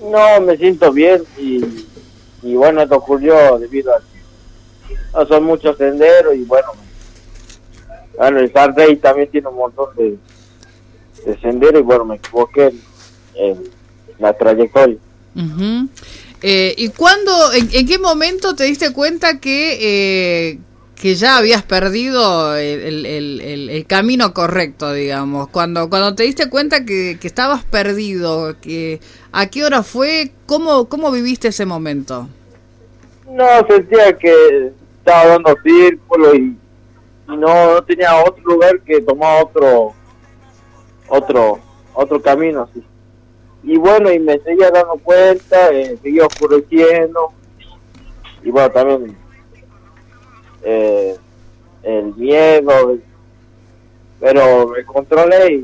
No, me siento bien y bueno, esto ocurrió debido a que no son muchos senderos y bueno, el San Rey también tiene un montón de senderos y bueno, me equivoqué en la trayectoria. Uh-huh. ¿Y cuándo, en qué momento te diste cuenta que ya habías perdido el camino correcto, digamos? Cuando te diste cuenta que estabas perdido, ¿a qué hora fue? ¿Cómo viviste ese momento? No, sentía que estaba dando círculo y no tenía otro lugar que tomar otro camino así. Y bueno, y me seguía dando cuenta, seguía oscureciendo y bueno, también el miedo, pero me controlé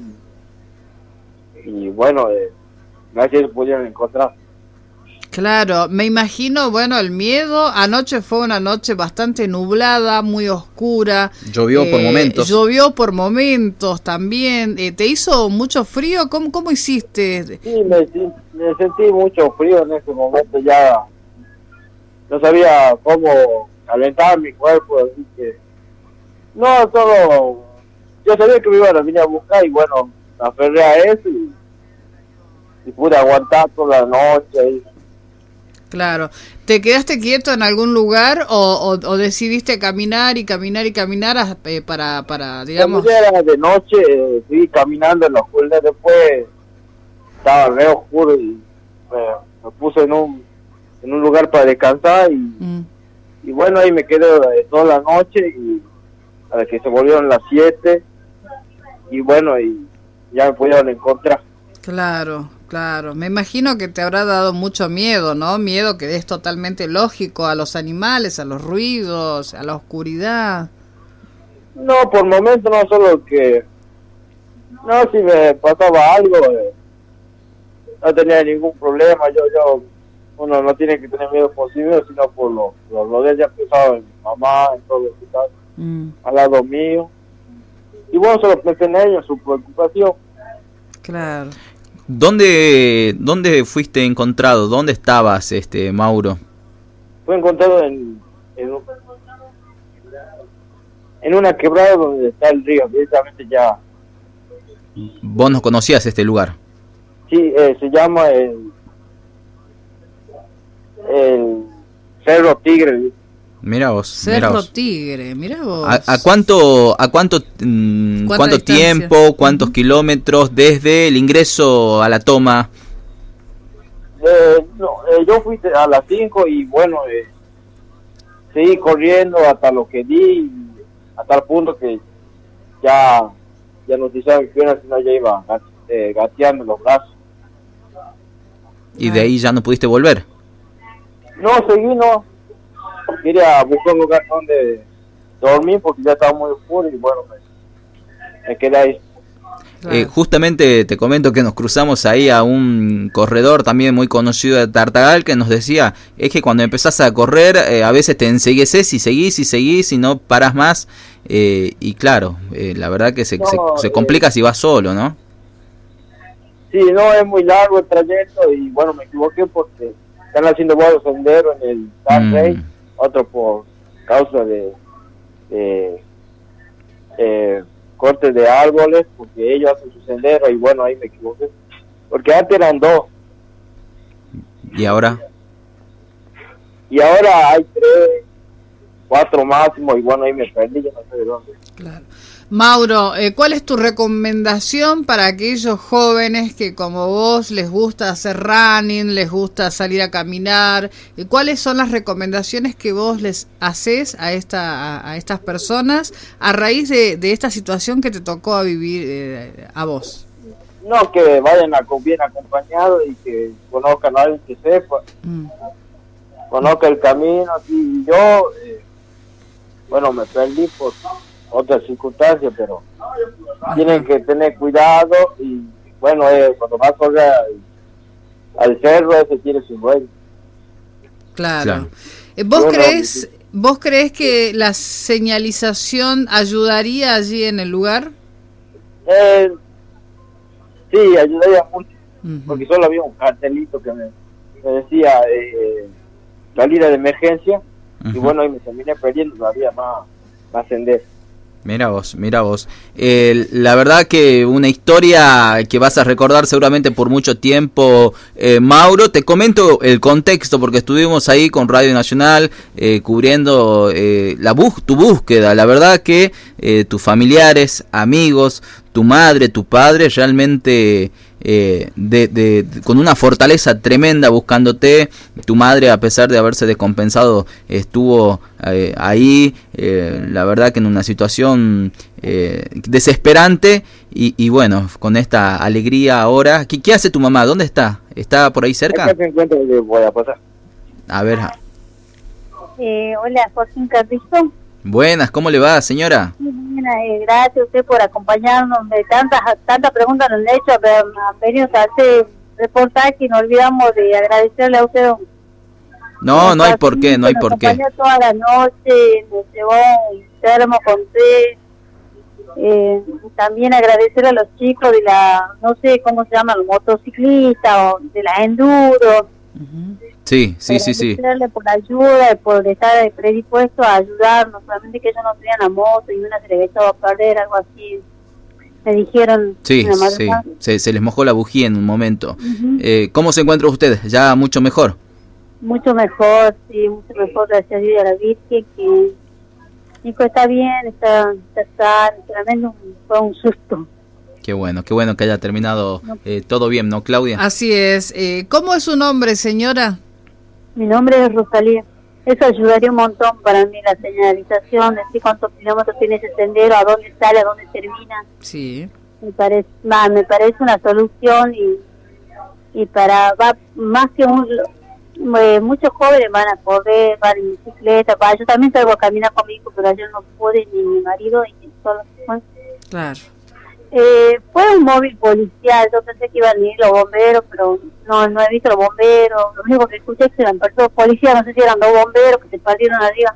y bueno, gracias a Dios pudieron encontrar. Claro, me imagino, bueno, el miedo. Anoche fue una noche bastante nublada, muy oscura. Llovió por momentos. Llovió por momentos también. ¿Te hizo mucho frío? ¿Cómo hiciste? Sí, me sentí mucho frío en ese momento, ya no sabía cómo calentar mi cuerpo, así que no, todo, yo sabía que me iban a venir a buscar y bueno, me aferré a eso y pude aguantar toda la noche. Claro. ¿Te quedaste quieto en algún lugar o decidiste caminar y caminar y caminar para digamos? Cuando ya era de noche, seguí caminando en la oscuridad, después estaba re oscuro y me puse en un lugar para descansar y bueno, ahí me quedé toda la noche y a que se volvieron las 7 y bueno, y ya me pudieron encontrar. Claro. Claro, me imagino que te habrá dado mucho miedo, ¿no? Miedo que es totalmente lógico a los animales, a los ruidos, a la oscuridad. No, por momento no, solo que no, si me pasaba algo no tenía ningún problema. Uno no tiene que tener miedo por sí mismo, sino por lo de ella pensaba en mi mamá, en todo eso, al lado mío. Y bueno, solo pensé en ella, su preocupación. Claro. ¿Dónde fuiste encontrado? ¿Dónde estabas, Mauro? Fue encontrado en una quebrada donde está el río, directamente ya. ¿Vos no conocías este lugar? Sí, se llama el Cerro Tigre. Mira vos. Cerro Tigre, mira vos. ¿A cuánto tiempo, cuántos kilómetros desde el ingreso a la toma? Yo fui a las 5 y bueno, seguí corriendo hasta lo que di, hasta el punto que ya no utilizaba mis piernas, sino ya iba gateando los brazos. ¿Y de ahí ya no pudiste volver? No, seguí, no. Quería buscar un lugar donde dormir porque ya estaba muy oscuro y bueno, me quedé ahí. Claro. Justamente te comento que nos cruzamos ahí a un corredor también muy conocido de Tartagal que nos decía, es que cuando empezás a correr a veces te encegueces y seguís y no paras más y claro, la verdad que se complica si vas solo, ¿no? Sí, no, es muy largo el trayecto y bueno, me equivoqué porque están haciendo varios senderos en el San Rey, otro por causa de cortes de árboles, porque ellos hacen su sendero y bueno, ahí me equivoqué, porque antes eran 2. ¿Y ahora? Y ahora hay 3, 4 máximo y bueno, ahí me perdí, yo no sé de dónde. Claro. Mauro, ¿cuál es tu recomendación para aquellos jóvenes que como vos les gusta hacer running, les gusta salir a caminar? ¿Cuáles son las recomendaciones que vos les haces a estas personas a raíz de esta situación que te tocó vivir a vos? No, que vayan bien acompañados y que conozcan a alguien que sepa, conozca el camino. Y yo, bueno, me perdí por otras circunstancias, pero tienen que tener cuidado y bueno, cuando vas a correr al cerro ese tiene su dueño. Claro. ¿Vos crees que la señalización ayudaría allí en el lugar? Sí, ayudaría mucho. porque solo había un cartelito que me decía salida de emergencia, y bueno, y me terminé perdiendo todavía más sendero. Mira vos. La verdad que una historia que vas a recordar seguramente por mucho tiempo, Mauro. Te comento el contexto porque estuvimos ahí con Radio Nacional cubriendo tu búsqueda. La verdad que tus familiares, amigos, tu madre, tu padre realmente con una fortaleza tremenda buscándote. Tu madre, a pesar de haberse descompensado, estuvo ahí, la verdad que en una situación desesperante y bueno, con esta alegría ahora. ¿Qué hace tu mamá? ¿Dónde está? ¿Está por ahí cerca? Acá se encuentra, le voy a pasar. A ver. Hola, Joaquín Carrizo. Buenas, ¿cómo le va, señora? Gracias a usted por acompañarnos. De tantas preguntas nos han hecho, pero han venido a hacer reportaje y nos olvidamos de agradecerle a usted. No hay por qué, no hay por qué. Nos acompañó toda la noche, nos llevó un termo con té. También agradecerle a los chicos de la, no sé cómo se llama, los motociclistas o de la enduro. Sí. Agradecerle por la ayuda y por estar predispuesto a ayudarnos, solamente que ellos no tenían la moto y una se les echaba a perder, algo así. Me dijeron. Sí, se les mojó la bujía en un momento. ¿Cómo se encuentra usted? ¿Ya mucho mejor? Mucho mejor, sí, mucho mejor, gracias a Dios y a la Virgen, que Nico está bien, está sano, realmente fue un susto. Qué bueno que haya terminado todo bien, ¿no, Claudia? Así es. ¿Cómo es su nombre, señora? Mi nombre es Rosalía. Eso ayudaría un montón para mí, la señalización, decir cuántos kilómetros tiene ese sendero, a dónde sale, a dónde termina. Sí. Me parece una solución y va más que muchos jóvenes van a poder, van en bicicleta. Yo también salgo a caminar con mi hijo, pero yo no pude, ni mi marido, y solo. Claro. Fue un móvil policial. Yo pensé que iban a ir los bomberos, pero no he visto los bomberos. Lo único que escuché es que eran personas policías, no sé si eran dos bomberos que se perdieron arriba,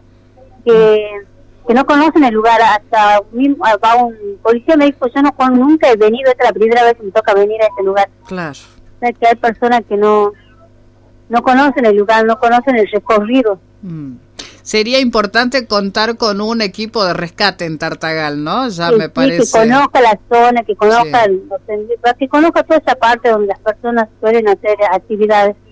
que no conocen el lugar. Hasta va un policía, me dijo, yo nunca he venido, esta es la primera vez que me toca venir a este lugar. Claro. O sea, que hay personas que no conocen el lugar, no conocen el recorrido. Sería importante contar con un equipo de rescate en Tartagal, ¿no? Ya me parece. Que conozca la zona, que conozca que conozca toda esa parte donde las personas suelen hacer actividades.